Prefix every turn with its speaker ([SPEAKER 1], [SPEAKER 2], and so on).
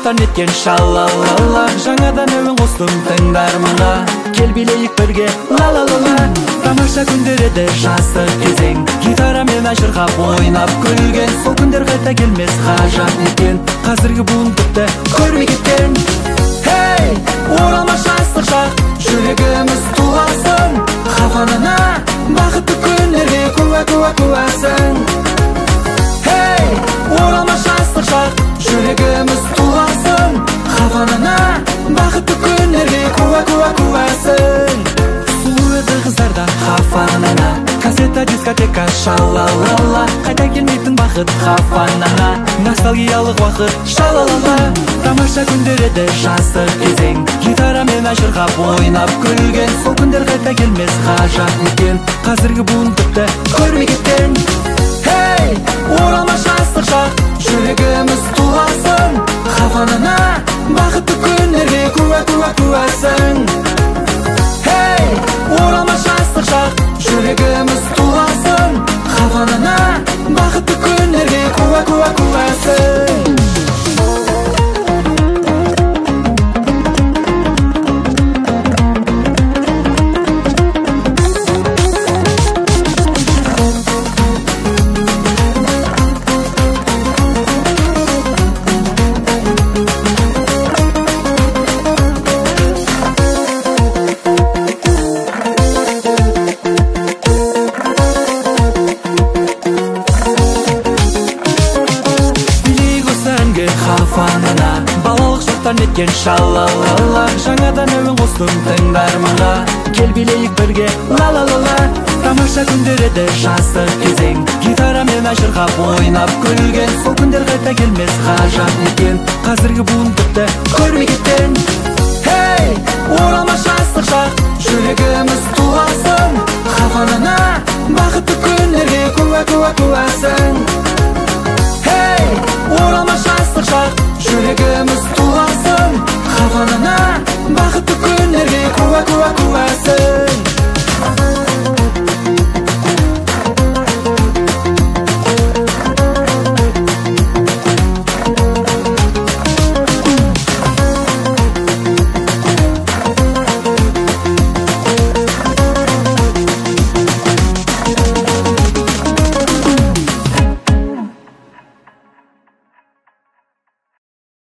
[SPEAKER 1] жақтан еткен шалалала, жаңадан әуен қостым тыңдарманға. Кел билейік бірге ла-ла-ла-ла. Тамаша күндер еді жастық кезең, гитарамен ажырғап ойнап күлген. Сол күндер қайта келмес ғажап екен, қазіргі буын тіпті көрмей кеткен. Хей, оралмас жастық шақ, жүрегіміз туласын. Хафанана бақытты күндерге куә-куә-куәсің. Хей, оралмас жастық шақ, жүрегіміз туласын. Хафанана бақытты күндерге куә-куә-куәсің. Сұлу еді қыздардан хафанана, кассета, дискотека, шалалала. Қайта келмейтін бақыт хафанана, ностальгиялық уақыт шалалала. Тамаша күндер еді жастық кезең, гитарамен ажырғап ойнап күлген. Сол күндер қайта келмес ғажап екен, қазіргі буын тіпті көрмей кеткен. Хей, оралмас жастық шақ, жүрегіміз туласын. Хафанана бақытты күндерге куә-куә-куәсің. Хей, оралмас жастық шақ, жүрегіміз туласын. Хафанана бақытты күндерге куә-куә-куәсің. Хафанана балалық шақтан еткен шалалала, жаңадан әуен қостым тыңдарманға. Кел билейік бірге ла-ла-ла-ла. Тамаша күндер еді жастық кезең, гитарамен ажырғап ойнап күлген. Сол күндер қайта келмес ғажап екен, қазіргі буын тіпті көрмей кеткен. Хей, оралмас жастық шақ, жүрегіміз туласын.